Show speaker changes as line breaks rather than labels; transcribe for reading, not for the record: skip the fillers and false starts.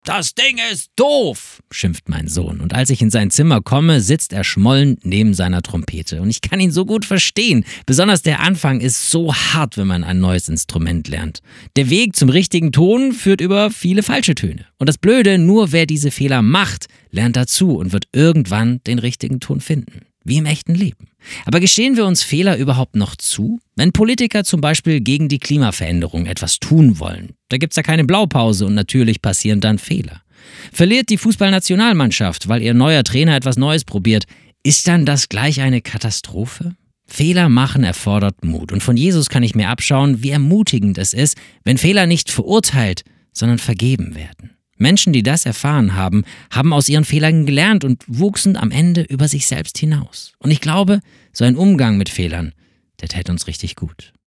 Das Ding ist doof, schimpft mein Sohn. Und als ich in sein Zimmer komme, sitzt er schmollend neben seiner Trompete. Und ich kann ihn so gut verstehen. Besonders der Anfang ist so hart, wenn man ein neues Instrument lernt. Der Weg zum richtigen Ton führt über viele falsche Töne. Und das Blöde, nur wer diese Fehler macht, lernt dazu und wird irgendwann den richtigen Ton finden. Wie im echten Leben. Aber gestehen wir uns Fehler überhaupt noch zu? Wenn Politiker zum Beispiel gegen die Klimaveränderung etwas tun wollen, da gibt's ja keine Blaupause und natürlich passieren dann Fehler. Verliert die Fußballnationalmannschaft, weil ihr neuer Trainer etwas Neues probiert, ist dann das gleich eine Katastrophe? Fehler machen erfordert Mut. Und von Jesus kann ich mir abschauen, wie ermutigend es ist, wenn Fehler nicht verurteilt, sondern vergeben werden. Menschen, die das erfahren haben, haben aus ihren Fehlern gelernt und wuchsen am Ende über sich selbst hinaus. Und ich glaube, so ein Umgang mit Fehlern, der täte uns richtig gut.